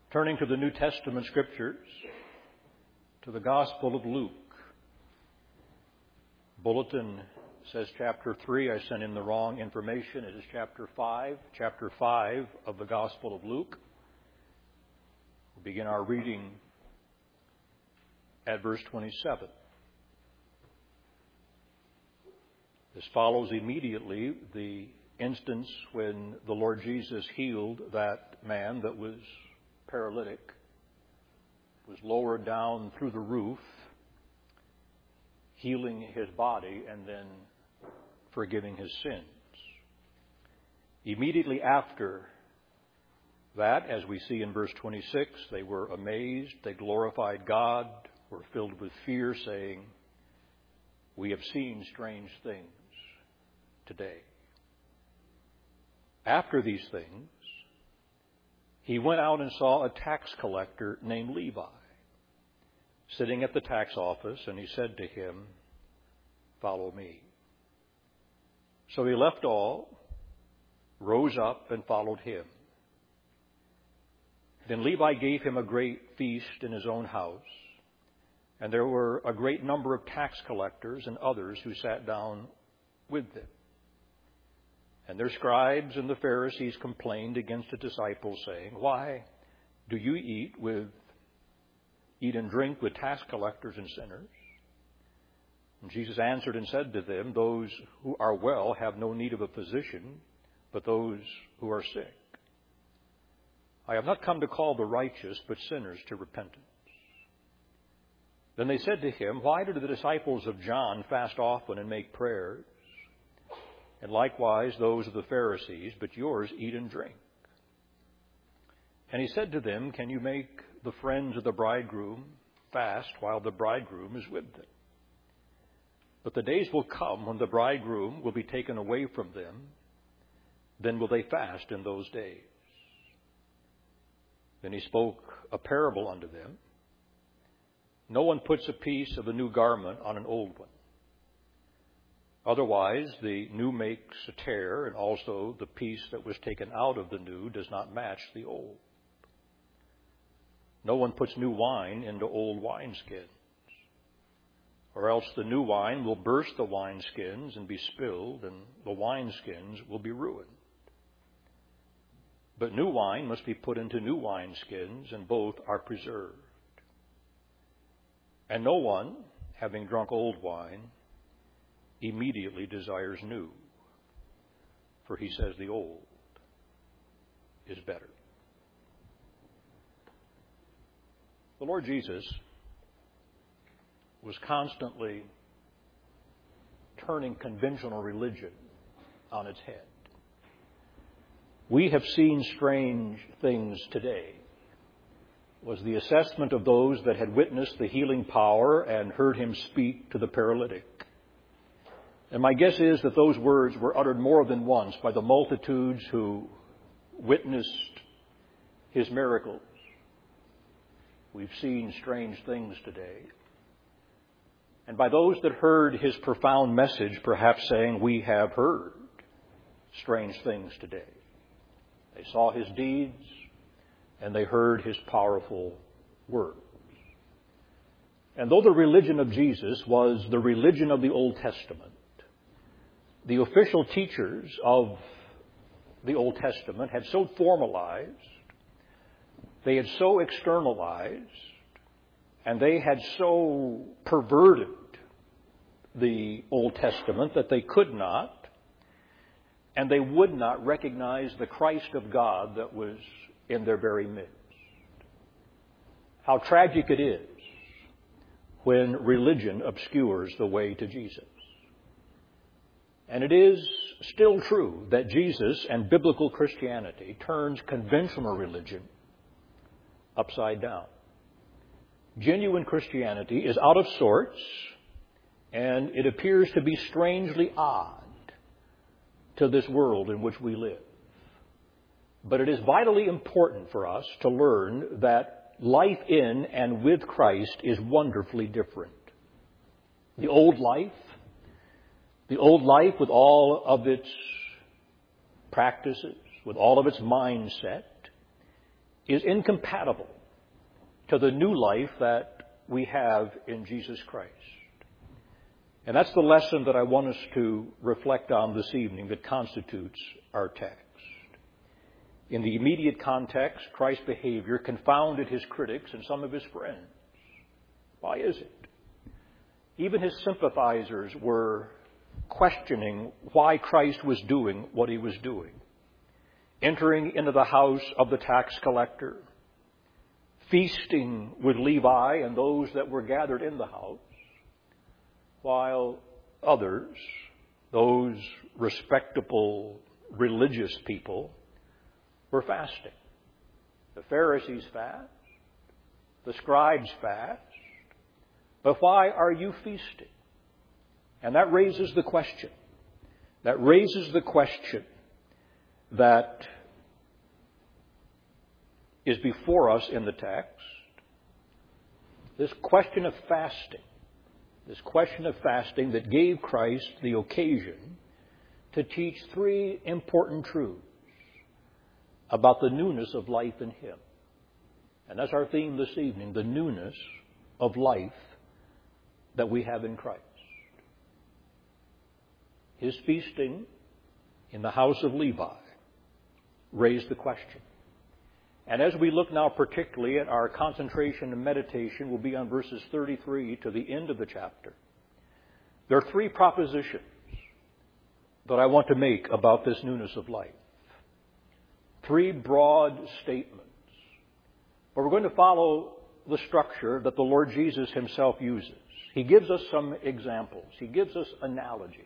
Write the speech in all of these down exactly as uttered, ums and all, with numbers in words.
Turning to the New Testament Scriptures, to the Gospel of Luke. Bulletin says chapter three. I sent in the wrong information. It is chapter five, chapter five of the Gospel of Luke. We'll begin our reading at verse twenty-seven. This follows immediately the instance when the Lord Jesus healed that man that was paralytic, was lowered down through the roof, healing his body and then forgiving his sins. Immediately after that, as we see in verse twenty-six, they were amazed, they glorified God, were filled with fear, saying, "We have seen strange things today." After these things, he went out and saw a tax collector named Levi sitting at the tax office, and he said to him, "Follow me." So he left all, rose up, and followed him. Then Levi gave him a great feast in his own house, and there were a great number of tax collectors and others who sat down with them. And their scribes and the Pharisees complained against the disciples, saying, "Why do you eat with eat and drink with tax collectors and sinners?" And Jesus answered and said to them, "Those who are well have no need of a physician, but those who are sick. I have not come to call the righteous, but sinners to repentance." Then they said to him, "Why do the disciples of John fast often and make prayers, and likewise those of the Pharisees, but yours eat and drink?" And he said to them, "Can you make the friends of the bridegroom fast while the bridegroom is with them? But the days will come when the bridegroom will be taken away from them. Then will they fast in those days." Then he spoke a parable unto them. "No one puts a piece of a new garment on an old one. Otherwise, the new makes a tear, and also the piece that was taken out of the new does not match the old. No one puts new wine into old wineskins, or else the new wine will burst the wineskins and be spilled, and the wineskins will be ruined. But new wine must be put into new wineskins, and both are preserved. And no one, having drunk old wine, immediately desires new, for he says the old is better." The Lord Jesus was constantly turning conventional religion on its head. "We have seen strange things today," was the assessment of those that had witnessed the healing power and heard him speak to the paralytic. And my guess is that those words were uttered more than once by the multitudes who witnessed his miracles. "We've seen strange things today." And by those that heard his profound message, perhaps saying, "We have heard strange things today." They saw his deeds, and they heard his powerful words. And though the religion of Jesus was the religion of the Old Testament, the official teachers of the Old Testament had so formalized, they had so externalized, and they had so perverted the Old Testament that they could not, and they would not recognize the Christ of God that was in their very midst. How tragic it is when religion obscures the way to Jesus. And it is still true that Jesus and biblical Christianity turns conventional religion upside down. Genuine Christianity is out of sorts, and it appears to be strangely odd to this world in which we live. But it is vitally important for us to learn that life in and with Christ is wonderfully different. The old life, the old life with all of its practices, with all of its mindset, is incompatible to the new life that we have in Jesus Christ. And that's the lesson that I want us to reflect on this evening that constitutes our text. In the immediate context, Christ's behavior confounded his critics and some of his friends. Why is it? Even his sympathizers were questioning why Christ was doing what he was doing. Entering into the house of the tax collector, feasting with Levi and those that were gathered in the house, while others, those respectable religious people, were fasting. The Pharisees fast, the scribes fast, but why are you feasting? And that raises the question. That raises the question that is before us in the text. This question of fasting. This question of fasting that gave Christ the occasion to teach three important truths about the newness of life in him. And that's our theme this evening, the newness of life that we have in Christ. His feasting in the house of Levi raised the question. And as we look now particularly at our concentration and meditation will be on verses thirty-three to the end of the chapter. There are three propositions that I want to make about this newness of life. Three broad statements. But we're going to follow the structure that the Lord Jesus himself uses. He gives us some examples. He gives us analogies.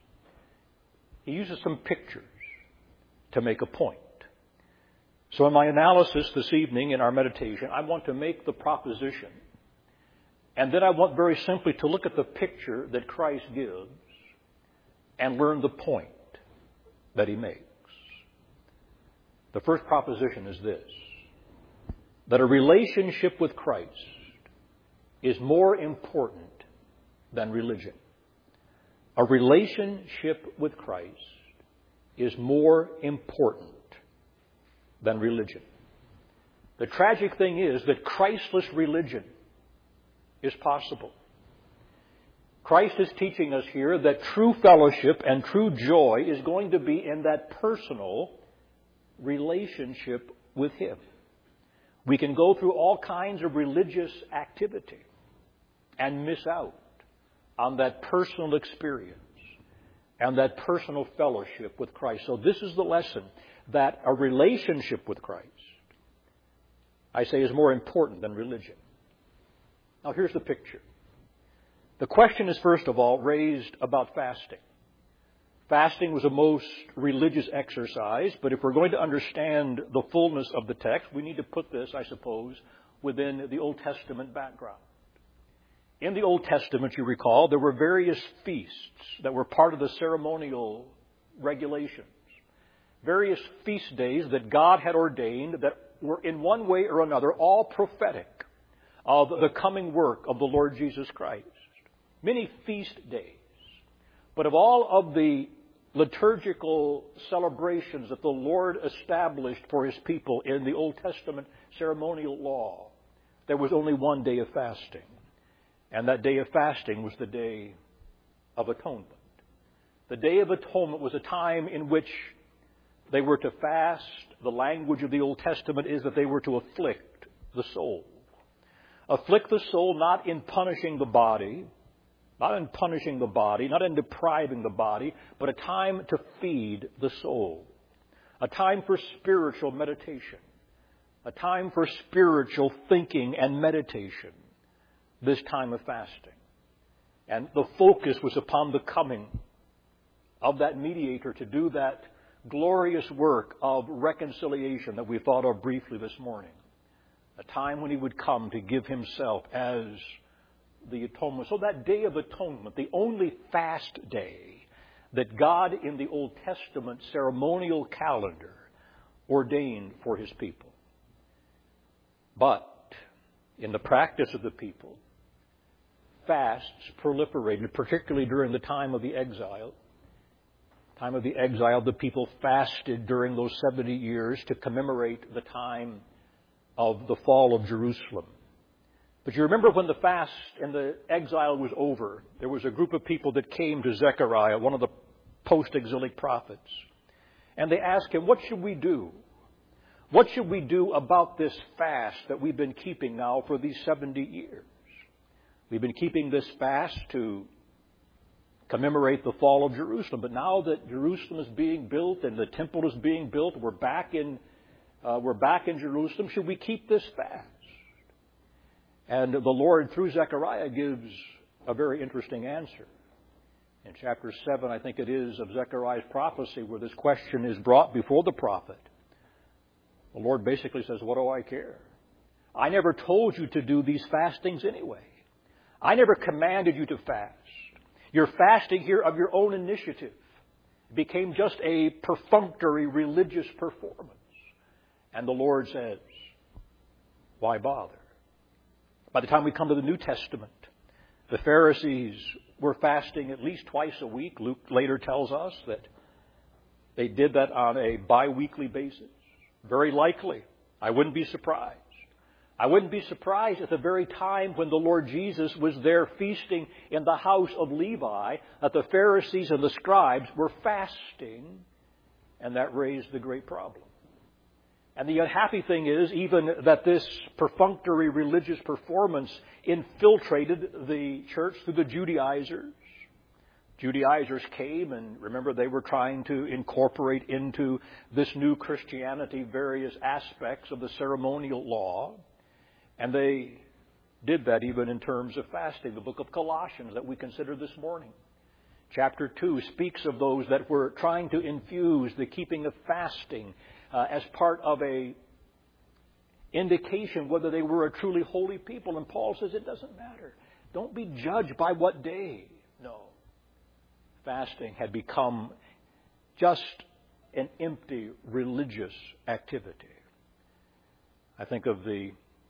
He uses some pictures to make a point. So in my analysis this evening, in our meditation, I want to make the proposition. And then I want very simply to look at the picture that Christ gives and learn the point that he makes. The first proposition is this: that a relationship with Christ is more important than religion. A relationship with Christ is more important than religion. The tragic thing is that Christless religion is possible. Christ is teaching us here that true fellowship and true joy is going to be in that personal relationship with him. We can go through all kinds of religious activity and miss out on that personal experience and that personal fellowship with Christ. So this is the lesson, that a relationship with Christ, I say, is more important than religion. Now here's the picture. The question is first of all raised about fasting. Fasting was a most religious exercise, but if we're going to understand the fullness of the text, we need to put this, I suppose, within the Old Testament background. In the Old Testament, you recall, there were various feasts that were part of the ceremonial regulations. Various feast days that God had ordained that were in one way or another all prophetic of the coming work of the Lord Jesus Christ. Many feast days. But of all of the liturgical celebrations that the Lord established for his people in the Old Testament ceremonial law, there was only one day of fasting. And that day of fasting was the Day of Atonement. The Day of Atonement was a time in which they were to fast. The language of the Old Testament is that they were to afflict the soul. Afflict the soul not in punishing the body, not in punishing the body, not in depriving the body, but a time to feed the soul. A time for spiritual meditation. A time for spiritual thinking and meditation. This time of fasting. And the focus was upon the coming of that mediator to do that glorious work of reconciliation that we thought of briefly this morning. A time when he would come to give himself as the atonement. So that Day of Atonement, the only fast day that God in the Old Testament ceremonial calendar ordained for his people. But in the practice of the people, fasts proliferated, particularly during the time of the exile. Time of the exile, the people fasted during those seventy years to commemorate the time of the fall of Jerusalem. But you remember when the fast and the exile was over, there was a group of people that came to Zechariah, one of the post-exilic prophets, and they asked him, what should we do? What should we do about this fast that we've been keeping now for these seventy years? We've been keeping this fast to commemorate the fall of Jerusalem, but now that Jerusalem is being built and the temple is being built, we're back in uh, we're back in Jerusalem. Should we keep this fast? And the Lord, through Zechariah, gives a very interesting answer. In chapter seven, I think it is, of Zechariah's prophecy, where this question is brought before the prophet, the Lord basically says, what do I care? I never told you to do these fastings anyway. I never commanded you to fast. You're fasting here of your own initiative. It became just a perfunctory religious performance. And the Lord says, why bother? By the time we come to the New Testament, the Pharisees were fasting at least twice a week. Luke later tells us that they did that on a bi-weekly basis. Very likely, I wouldn't be surprised. I wouldn't be surprised at the very time when the Lord Jesus was there feasting in the house of Levi that the Pharisees and the scribes were fasting, and that raised the great problem. And the unhappy thing is even that this perfunctory religious performance infiltrated the church through the Judaizers. Judaizers came, and remember, they were trying to incorporate into this new Christianity various aspects of the ceremonial law. And they did that even in terms of fasting. The book of Colossians that we considered this morning, chapter two, speaks of those that were trying to infuse the keeping of fasting uh, as part of a indication whether they were a truly holy people. And Paul says it doesn't matter. Don't be judged by what day. No. Fasting had become just an empty religious activity. I think of the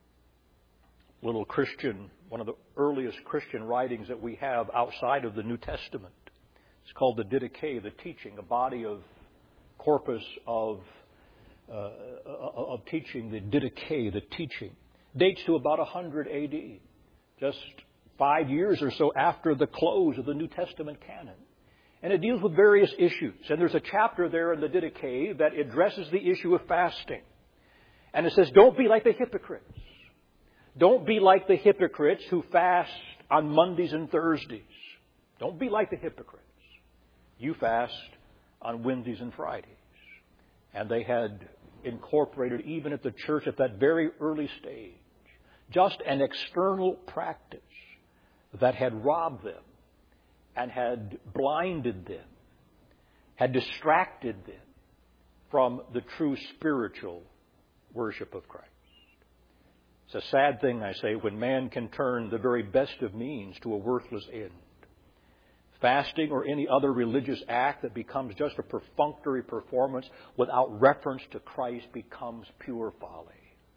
little Christian, one of the earliest Christian writings that we have outside of the New Testament. It's called the Didache, the teaching, a body of corpus of uh, of teaching, the Didache, the teaching. Dates to about one hundred A D, just five years or so after the close of the New Testament canon. And it deals with various issues. And there's a chapter there in the Didache that addresses the issue of fasting. And it says, don't be like the hypocrites. Don't be like the hypocrites who fast on Mondays and Thursdays. Don't be like the hypocrites. You fast on Wednesdays and Fridays. And they had incorporated, even at the church at that very early stage, just an external practice that had robbed them and had blinded them, had distracted them from the true spiritual worship of Christ. It's a sad thing, I say, when man can turn the very best of means to a worthless end. Fasting or any other religious act that becomes just a perfunctory performance without reference to Christ becomes pure folly.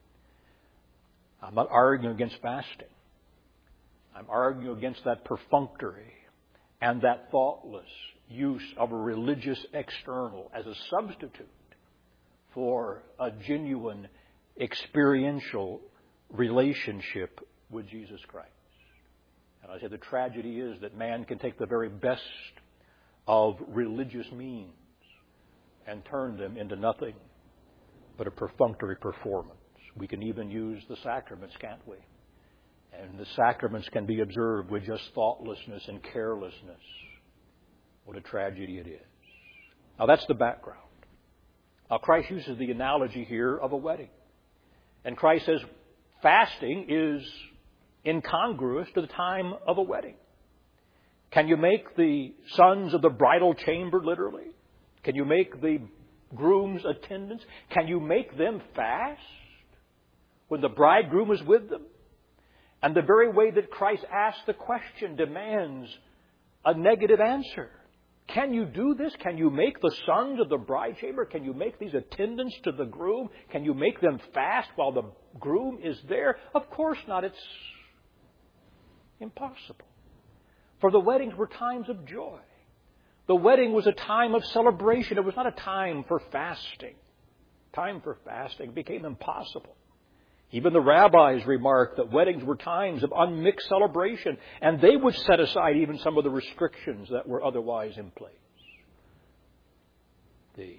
I'm not arguing against fasting. I'm arguing against that perfunctory and that thoughtless use of a religious external as a substitute for a genuine experiential relationship with Jesus Christ. And I say the tragedy is that man can take the very best of religious means and turn them into nothing but a perfunctory performance. We can even use the sacraments, can't we? And the sacraments can be observed with just thoughtlessness and carelessness. What a tragedy it is. Now that's the background. Now Christ uses the analogy here of a wedding. And Christ says fasting is incongruous to the time of a wedding. Can you make the sons of the bridal chamber, literally? Can you make the groom's attendants? Can you make them fast when the bridegroom is with them? And the very way that Christ asks the question demands a negative answer. Can you do this? Can you make the sons of the bride chamber? Can you make these attendants to the groom? Can you make them fast while the groom is there? Of course not. It's impossible. For the weddings were times of joy. The wedding was a time of celebration. It was not a time for fasting. Time for fasting became impossible. Even the rabbis remarked that weddings were times of unmixed celebration, and they would set aside even some of the restrictions that were otherwise in place. The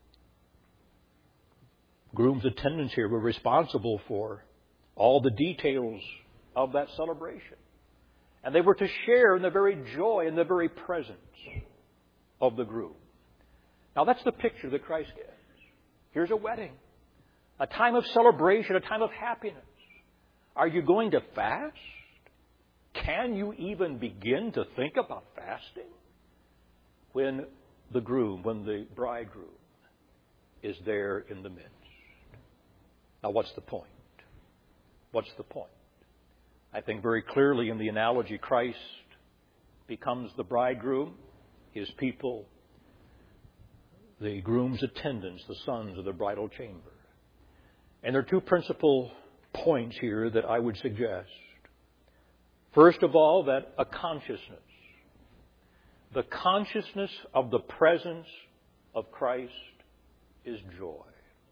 groom's attendants here were responsible for all the details of that celebration. And they were to share in the very joy and the very presence of the groom. Now that's the picture that Christ gives. Here's a wedding, a time of celebration, a time of happiness. Are you going to fast? Can you even begin to think about fasting when the groom, when the bridegroom is there in the midst? Now what's the point? What's the point? I think very clearly in the analogy, Christ becomes the bridegroom, his people, the groom's attendants, the sons of the bridal chamber. And there are two principal points here that I would suggest. First of all, that a consciousness, the consciousness of the presence of Christ is joy.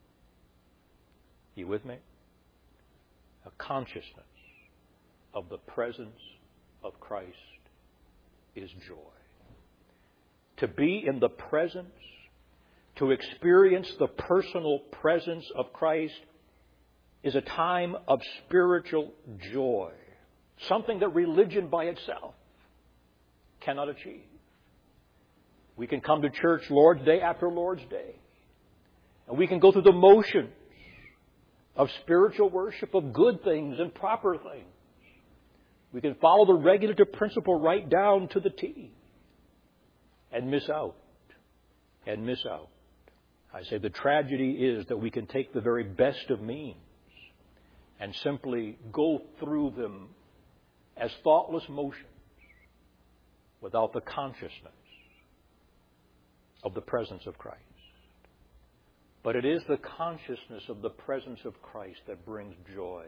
You with me? A consciousness of the presence of Christ is joy. To be in the presence, to experience the personal presence of Christ is a time of spiritual joy, something that religion by itself cannot achieve. We can come to church Lord's Day after Lord's Day, and we can go through the motions of spiritual worship, of good things and proper things. We can follow the regulative principle right down to the T and miss out, and miss out. I say the tragedy is that we can take the very best of means and simply go through them as thoughtless motions without the consciousness of the presence of Christ. But it is the consciousness of the presence of Christ that brings joy.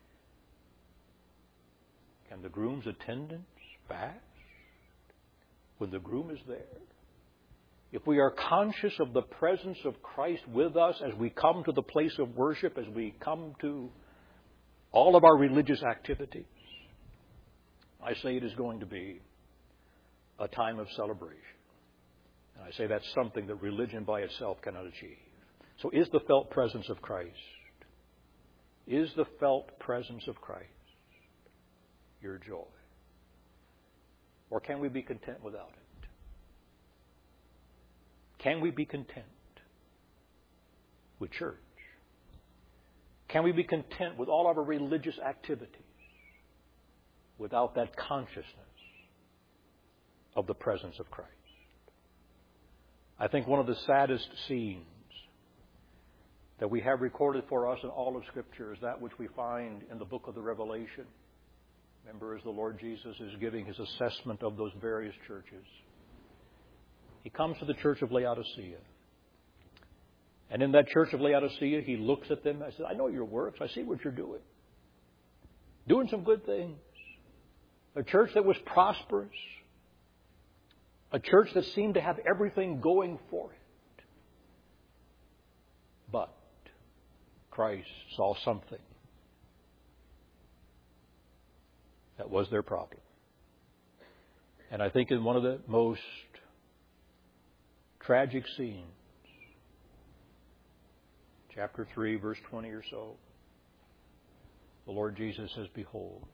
Can the groom's attendants fast when the groom is there? If we are conscious of the presence of Christ with us as we come to the place of worship, as we come to all of our religious activities, I say it is going to be a time of celebration. And I say that's something that religion by itself cannot achieve. So is the felt presence of Christ, is the felt presence of Christ your joy? Or can we be content without it? Can we be content with church? Can we be content with all of our religious activities without that consciousness of the presence of Christ? I think one of the saddest scenes that we have recorded for us in all of Scripture is that which we find in the book of the Revelation. Remember, as the Lord Jesus is giving his assessment of those various churches, he comes to the church of Laodicea. And in that church of Laodicea, he looks at them and says, I know your works. I see what you're doing. Doing some good things. A church that was prosperous. A church that seemed to have everything going for it. But Christ saw something that was their problem. And I think in one of the most tragic scenes, chapter three, verse twenty or so, the Lord Jesus says, Behold,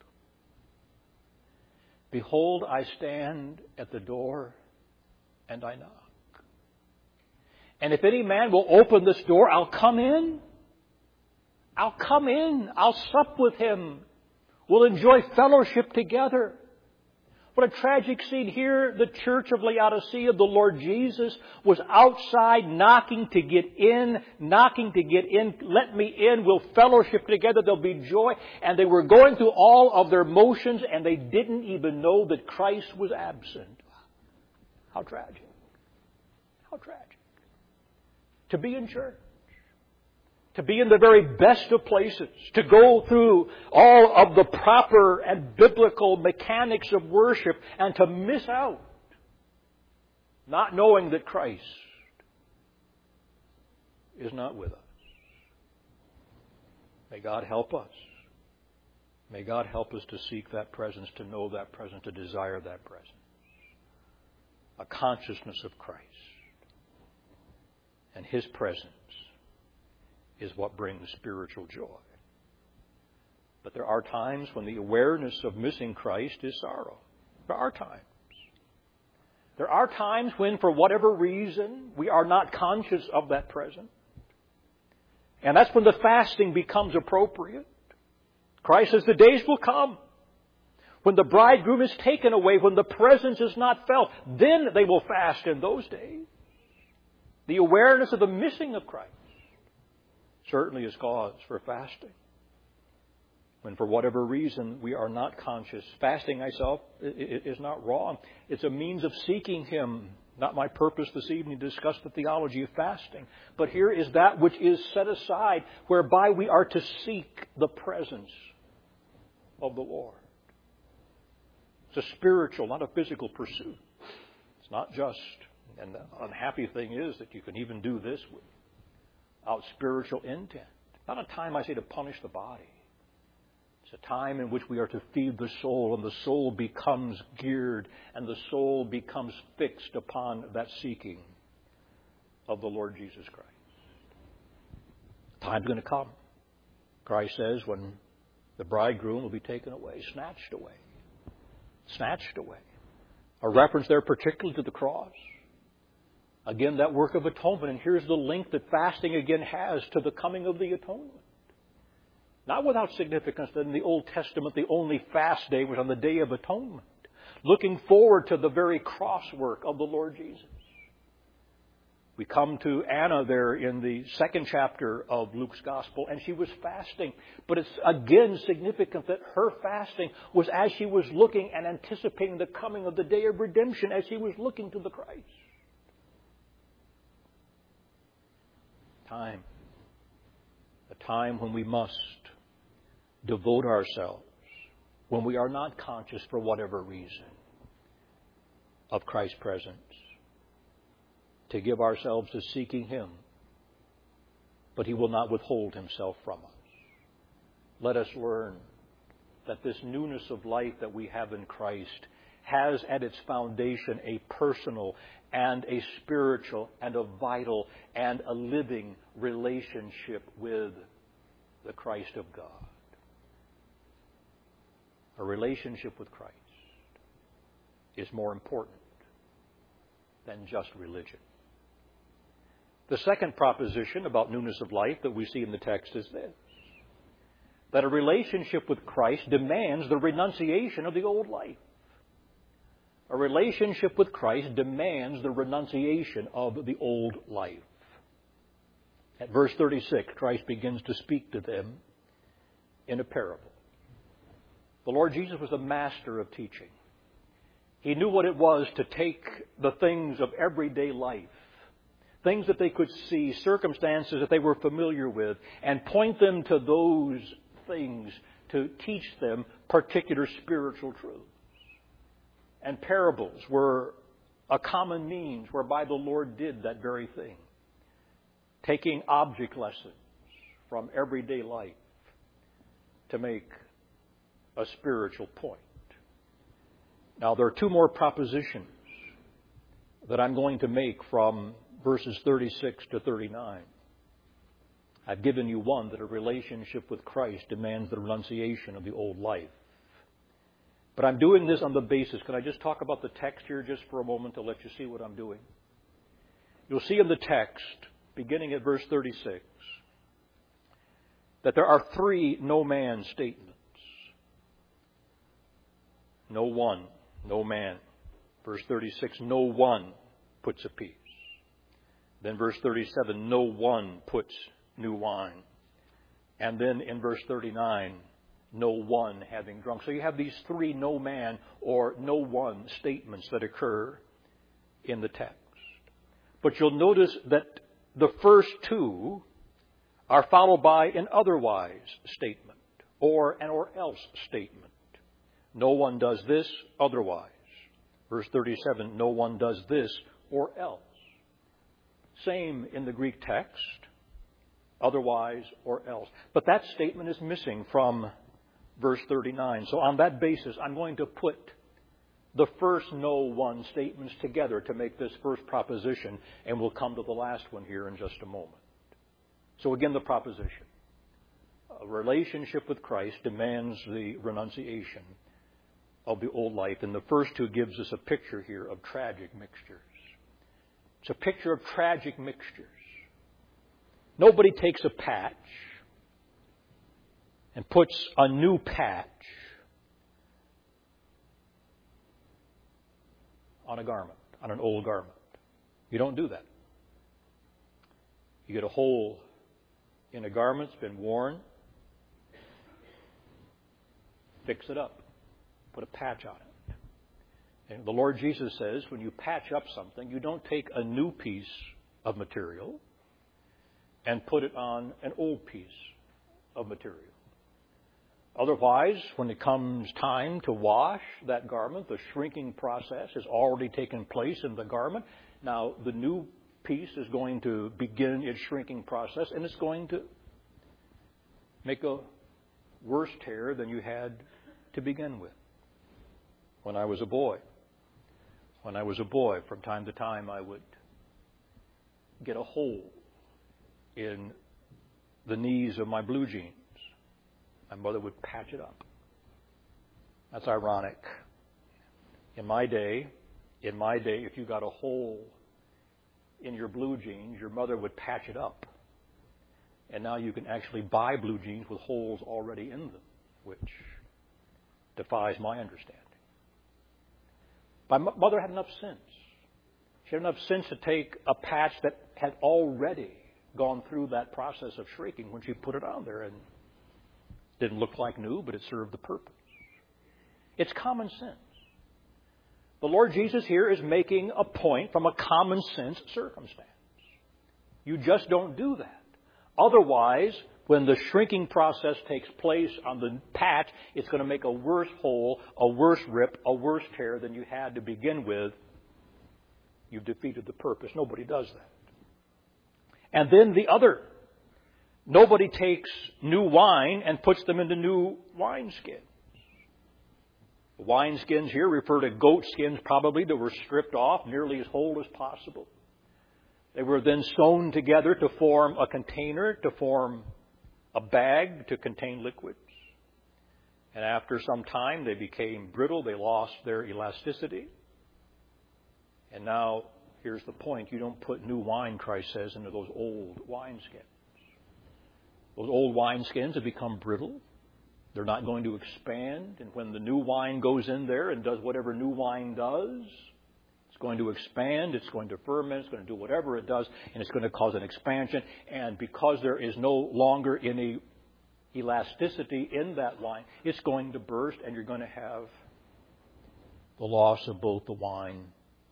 Behold, I stand at the door and I knock. And if any man will open this door, I'll come in. I'll come in. I'll sup with him. We'll enjoy fellowship together. What a tragic scene here. The church of Laodicea, the Lord Jesus was outside knocking to get in, knocking to get in. Let me in. We'll fellowship together. There'll be joy. And they were going through all of their motions and they didn't even know that Christ was absent. How tragic. How tragic. To be in church. To be in the very best of places, to go through all of the proper and biblical mechanics of worship and to miss out, not knowing that Christ is not with us. May God help us. May God help us to seek that presence, to know that presence, to desire that presence. A consciousness of Christ. And His presence is what brings spiritual joy. But there are times when the awareness of missing Christ is sorrow. There are times. There are times when, for whatever reason, we are not conscious of that presence. And that's when the fasting becomes appropriate. Christ says the days will come when the bridegroom is taken away, when the presence is not felt. Then they will fast in those days. The awareness of the missing of Christ certainly is cause for fasting. When for whatever reason we are not conscious. Fasting myself is not wrong. It's a means of seeking Him. Not my purpose this evening to discuss the theology of fasting. But here is that which is set aside whereby we are to seek the presence of the Lord. It's a spiritual, not a physical pursuit. It's not just, and the unhappy thing is that you can even do this without spiritual intent. Not a time, I say, to punish the body. It's a time in which we are to feed the soul, and the soul becomes geared, and the soul becomes fixed upon that seeking of the Lord Jesus Christ. Time's going to come, Christ says, when the bridegroom will be taken away, snatched away. Snatched away. A reference there particularly to the cross. Again, that work of atonement. And here's the link that fasting again has to the coming of the atonement. Not without significance that in the Old Testament the only fast day was on the Day of Atonement. Looking forward to the very cross work of the Lord Jesus. We come to Anna there in the second chapter of Luke's Gospel, and she was fasting. But it's again significant that her fasting was as she was looking and anticipating the coming of the day of redemption, as she was looking to the Christ. Time. A time when we must devote ourselves, when we are not conscious for whatever reason of Christ's presence, to give ourselves to seeking Him. But He will not withhold Himself from us. Let us learn that this newness of life that we have in Christ has at its foundation a personal and a spiritual and a vital and a living relationship with the Christ of God. A relationship with Christ is more important than just religion. The second proposition about newness of life that we see in the text is this: that a relationship with Christ demands the renunciation of the old life. A relationship with Christ demands the renunciation of the old life. At verse thirty-six, Christ begins to speak to them in a parable. The Lord Jesus was a master of teaching. He knew what it was to take the things of everyday life, things that they could see, circumstances that they were familiar with, and point them to those things to teach them particular spiritual truths. And parables were a common means whereby the Lord did that very thing. Taking object lessons from everyday life to make a spiritual point. Now, there are two more propositions that I'm going to make from verses thirty-six to thirty-nine. I've given you one, that a relationship with Christ demands the renunciation of the old life. But I'm doing this on the basis, can I just talk about the text here just for a moment to let you see what I'm doing? You'll see in the text, beginning at verse thirty-six, that there are three no man statements. No one, no man. Verse thirty-six, no one puts a piece. Then verse thirty-seven, no one puts new wine. And then in verse thirty-nine, no one having drunk. So you have these three no man or no one statements that occur in the text. But you'll notice that the first two are followed by an otherwise statement or an or else statement. No one does this otherwise. Verse thirty-seven, no one does this or else. Same in the Greek text. otherwise or else. But that statement is missing from verse thirty-nine. So on that basis, I'm going to put the first no one statements together to make this first proposition, and we'll come to the last one here in just a moment. So again, the proposition. A relationship with Christ demands the renunciation of the old life. And the first two gives us a picture here of tragic mixtures. It's a picture of tragic mixtures. Nobody takes a patch and puts a new patch on a garment, on an old garment. You don't do that. You get a hole in a garment that's been worn, fix it up, put a patch on it. And the Lord Jesus says when you patch up something, you don't take a new piece of material and put it on an old piece of material. Otherwise, when it comes time to wash that garment, the shrinking process has already taken place in the garment. Now, the new piece is going to begin its shrinking process, and it's going to make a worse tear than you had to begin with. When I was a boy, when I was a boy, from time to time I would get a hole in the knees of my blue jeans. My mother would patch it up. That's ironic. In my day, in my day, if you got a hole in your blue jeans, your mother would patch it up. And now you can actually buy blue jeans with holes already in them, which defies my understanding. My mother had enough sense. She had enough sense to take a patch that had already gone through that process of shrinking when she put it on there, and it didn't look like new, but it served the purpose. It's common sense. The Lord Jesus here is making a point from a common sense circumstance. You just don't do that. Otherwise, when the shrinking process takes place on the patch, it's going to make a worse hole, a worse rip, a worse tear than you had to begin with. You've defeated the purpose. Nobody does that. And then the other. Nobody takes new wine and puts them into new wineskins. The wineskins here refer to goat skins probably that were stripped off nearly as whole as possible. They were then sewn together to form a container, to form a bag to contain liquids. And after some time, they became brittle. They lost their elasticity. And now, here's the point. You don't put new wine, Christ says, into those old wineskins. Those old wineskins have become brittle. They're not going to expand. And when the new wine goes in there and does whatever new wine does, it's going to expand, it's going to ferment, it's going to do whatever it does, and it's going to cause an expansion. And because there is no longer any elasticity in that wine, it's going to burst, and you're going to have the loss of both the wine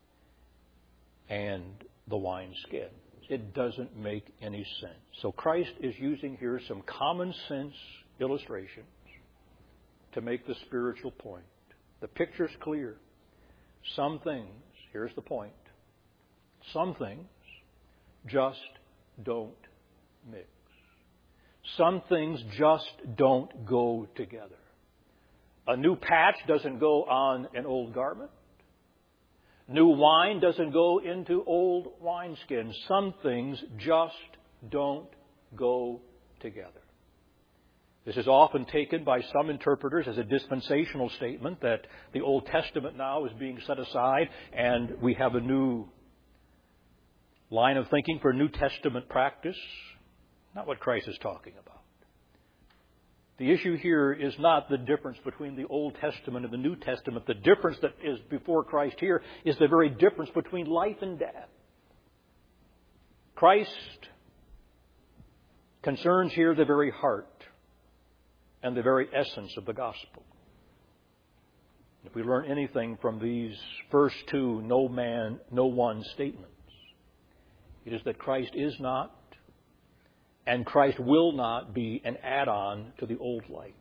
and the wineskin. It doesn't make any sense. So Christ is using here some common sense illustrations to make the spiritual point. The picture's clear. Some things, here's the point, some things just don't mix. Some things just don't go together. A new patch doesn't go on an old garment. New wine doesn't go into old wineskins. Some things just don't go together. This is often taken by some interpreters as a dispensational statement that the Old Testament now is being set aside and we have a new line of thinking for New Testament practice. Not what Christ is talking about. The issue here is not the difference between the Old Testament and the New Testament. The difference that is before Christ here is the very difference between life and death. Christ concerns here the very heart and the very essence of the gospel. If we learn anything from these first two no man, no one statements, it is that Christ is not and Christ will not be an add-on to the old life.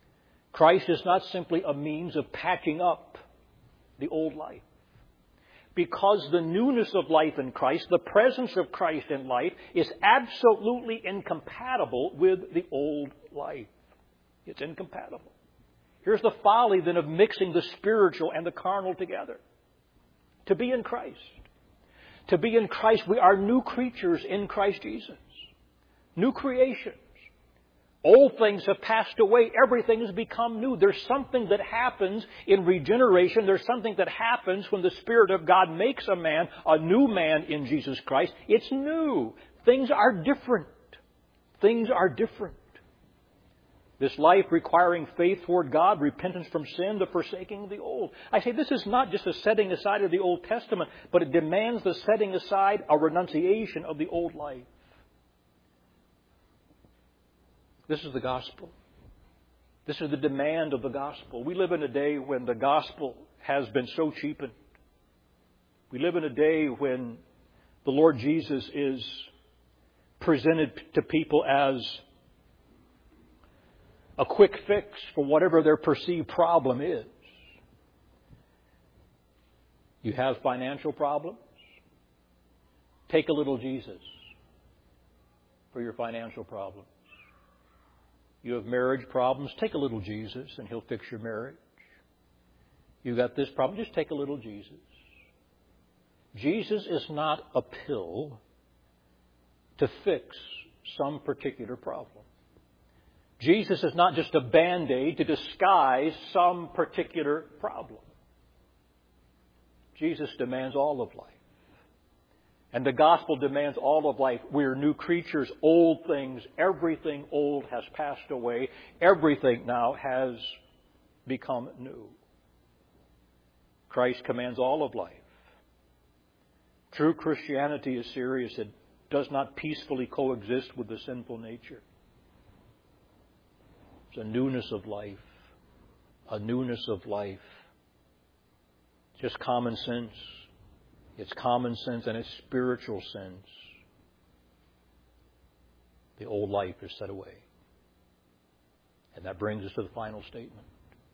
Christ is not simply a means of patching up the old life. because the newness of life in Christ, the presence of Christ in life, is absolutely incompatible with the old life. It's incompatible. Here's the folly then of mixing the spiritual and the carnal together. To be in Christ. To be in Christ, we are new creatures in Christ Jesus. New creations. Old things have passed away. Everything has become new. There's something that happens in regeneration. There's something that happens when the Spirit of God makes a man a new man in Jesus Christ. It's new. Things are different. Things are different. This life requiring faith toward God, repentance from sin, the forsaking of the old. I say this is not just a setting aside of the Old Testament, but it demands the setting aside, a renunciation of the old life. This is the gospel. This is the demand of the gospel. We live in a day when the gospel has been so cheapened. We live in a day when the Lord Jesus is presented to people as a quick fix for whatever their perceived problem is. You have financial problems? Take a little Jesus for your financial problems. You have marriage problems? Take a little Jesus and He'll fix your marriage. You got this problem? Just take a little Jesus. Jesus is not a pill to fix some particular problem. Jesus is not just a Band-Aid to disguise some particular problem. Jesus demands all of life. And the gospel demands all of life. We are new creatures, old things, everything old has passed away. Everything now has become new. Christ commands all of life. True Christianity is serious. It does not peacefully coexist with the sinful nature. It's a newness of life. A newness of life. Just common sense. It's common sense and it's spiritual sense. The old life is set away. And that brings us to the final statement.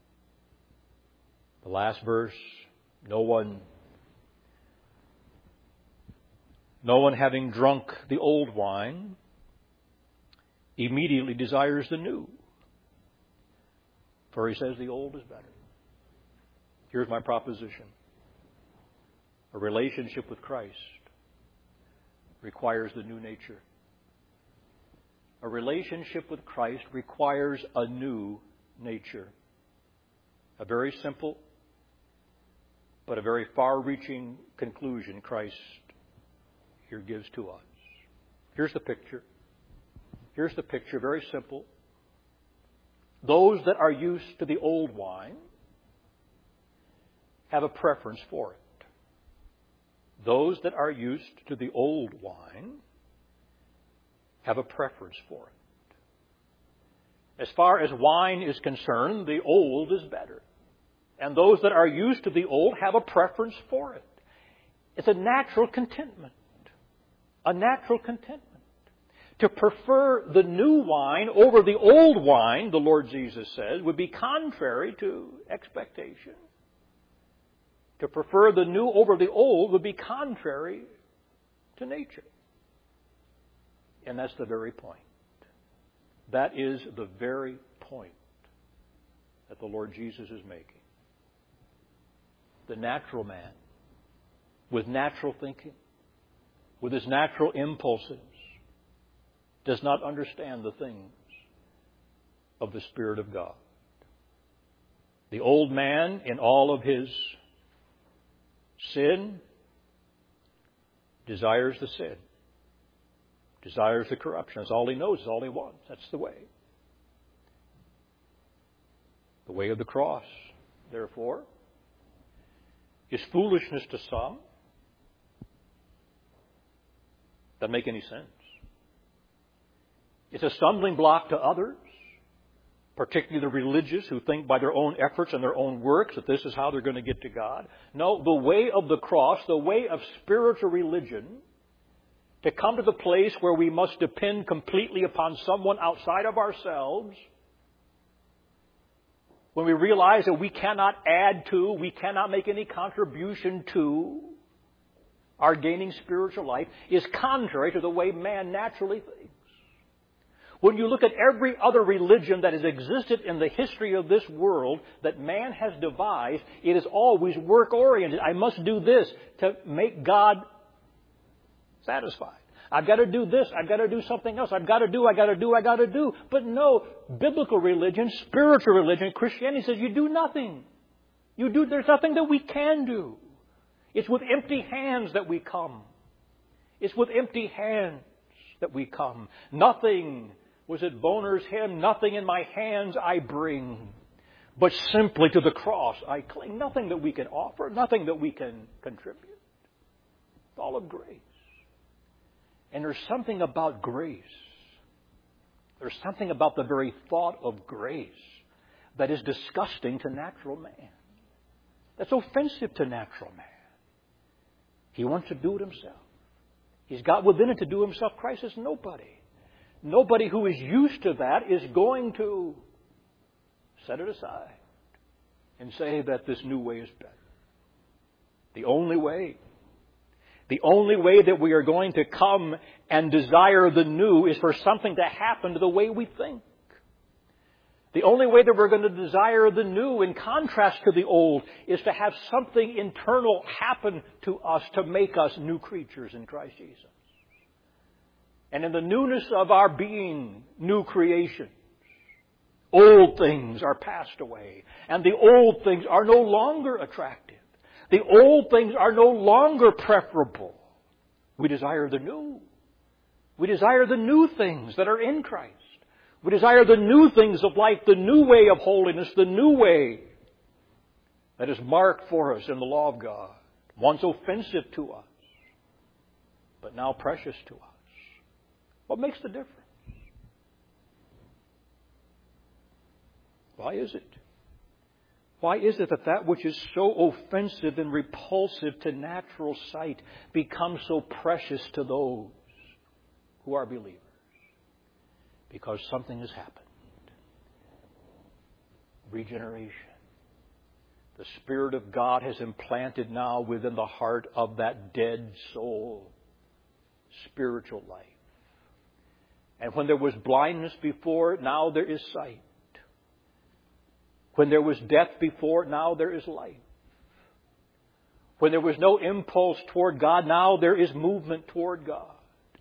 The last verse, no one, no one having drunk the old wine immediately desires the new. For he says the old is better. Here's my proposition. A relationship with Christ requires the new nature. A relationship with Christ requires a new nature. A very simple, but a very far-reaching conclusion Christ here gives to us. Here's the picture. Here's the picture, very simple. Those that are used to the old wine have a preference for it. Those that are used to the old wine have a preference for it. As far as wine is concerned, the old is better. And those that are used to the old have a preference for it. It's a natural contentment. A natural contentment. To prefer the new wine over the old wine, the Lord Jesus says, would be contrary to expectation. To prefer the new over the old would be contrary to nature. And that's the very point. That is the very point that the Lord Jesus is making. The natural man, with natural thinking, with his natural impulses, does not understand the things of the Spirit of God. The old man, in all of his sin, desires the sin. Desires the corruption. That's all he knows. That's all he wants. That's the way. The way of the cross, therefore, is foolishness to some. Doesn't make any sense. It's a stumbling block to others, particularly the religious who think by their own efforts and their own works that this is how they're going to get to God. No, the way of the cross, the way of spiritual religion, to come to the place where we must depend completely upon someone outside of ourselves, when we realize that we cannot add to, we cannot make any contribution to our gaining spiritual life, is contrary to the way man naturally thinks. When you look at every other religion that has existed in the history of this world that man has devised, it is always work-oriented. I must do this to make God satisfied. I've got to do this. I've got to do something else. I've got to do, I've got to do, I've got to do. But no, biblical religion, spiritual religion, Christianity says you do nothing. You do, there's nothing that we can do. It's with empty hands that we come. It's with empty hands that we come. Nothing, was it Boner's hymn, nothing in my hands I bring, but simply to the cross I cling. Nothing that we can offer, nothing that we can contribute. It's all of grace. And there's something about grace. There's something about the very thought of grace that is disgusting to natural man. That's offensive to natural man. He wants to do it himself. He's got within it to do himself. Christ is nobody. Nobody who is used to that is going to set it aside and say that this new way is better. The only way, the only way that we are going to come and desire the new is for something to happen to the way we think. The only way that we're going to desire the new, in contrast to the old, is to have something internal happen to us to make us new creatures in Christ Jesus. And in the newness of our being, new creations, old things are passed away, and the old things are no longer attractive. The old things are no longer preferable. We desire the new. We desire the new things that are in Christ. We desire the new things of life, the new way of holiness, the new way that is marked for us in the law of God. Once offensive to us, but now precious to us. What makes the difference? Why is it? Why is it that that which is so offensive and repulsive to natural sight becomes so precious to those who are believers? Because something has happened. Regeneration. The Spirit of God has implanted now within the heart of that dead soul spiritual life. And when there was blindness before, now there is sight. When there was death before, now there is life. When there was no impulse toward God, now there is movement toward God.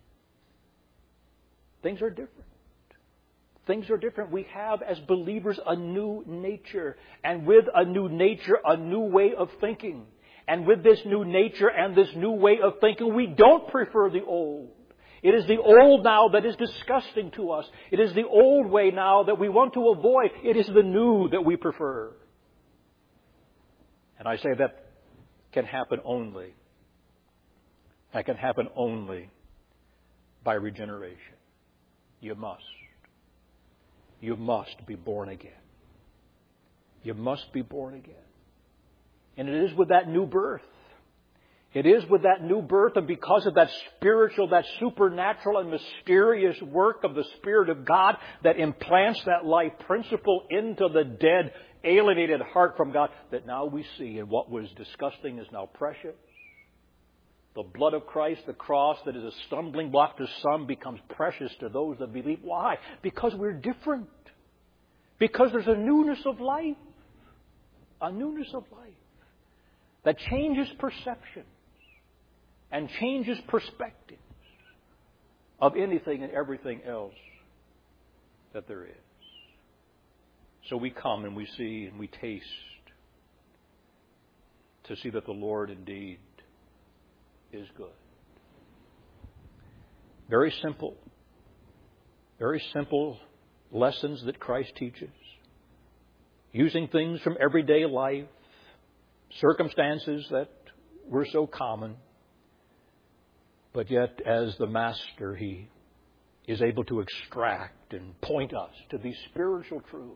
Things are different. Things are different. We have, as believers, a new nature. And with a new nature, a new way of thinking. And with this new nature and this new way of thinking, we don't prefer the old. It is the old now that is disgusting to us. It is the old way now that we want to avoid. It is the new that we prefer. And I say that can happen only. That can happen only by regeneration. You must. You must be born again. You must be born again. And it is with that new birth. It is with that new birth, and because of that spiritual, that supernatural and mysterious work of the Spirit of God that implants that life principle into the dead, alienated heart from God, that now we see, and what was disgusting is now precious. The blood of Christ, the cross that is a stumbling block to some, becomes precious to those that believe. Why? Because we're different. Because there's a newness of life. A newness of life that changes perception and changes perspectives of anything and everything else that there is. So we come and we see and we taste to see that the Lord indeed is good. Very simple. Very simple lessons that Christ teaches. Using things from everyday life, circumstances that were so common. But yet, as the Master, He is able to extract and point us to these spiritual truths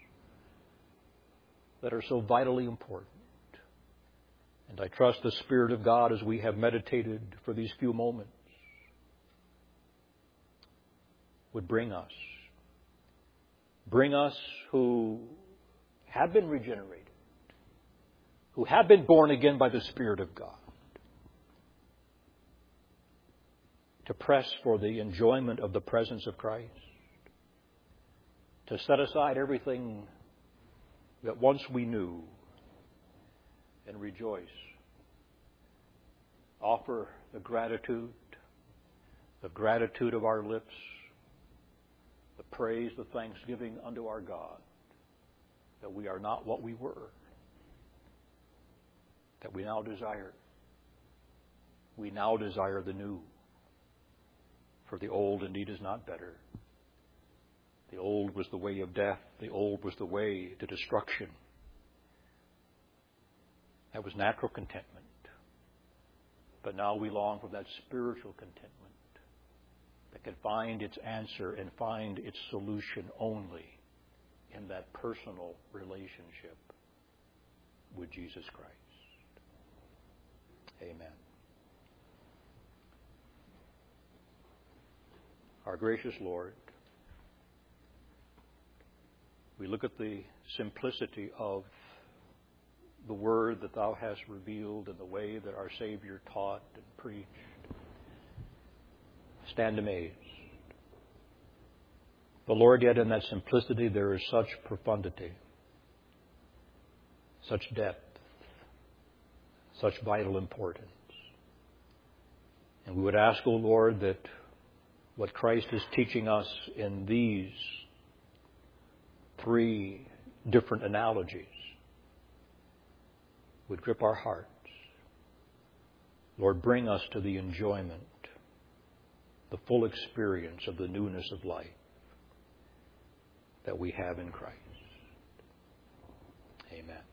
that are so vitally important. And I trust the Spirit of God, as we have meditated for these few moments, would bring us, bring us who have been regenerated, who have been born again by the Spirit of God, to press for the enjoyment of the presence of Christ, to set aside everything that once we knew and rejoice. Offer the gratitude, the gratitude of our lips, the praise, the thanksgiving unto our God, that we are not what we were, that we now desire. We now desire the new, for the old indeed is not better. The old was the way of death. The old was the way to destruction. That was natural contentment. But now we long for that spiritual contentment that can find its answer and find its solution only in that personal relationship with Jesus Christ. Amen. Our gracious Lord, we look at the simplicity of the Word that Thou hast revealed and the way that our Savior taught and preached. Stand amazed. But Lord, yet in that simplicity there is such profundity, such depth, such vital importance. And we would ask, O Lord, that what Christ is teaching us in these three different analogies would grip our hearts. Lord, bring us to the enjoyment, the full experience of the newness of life that we have in Christ. Amen.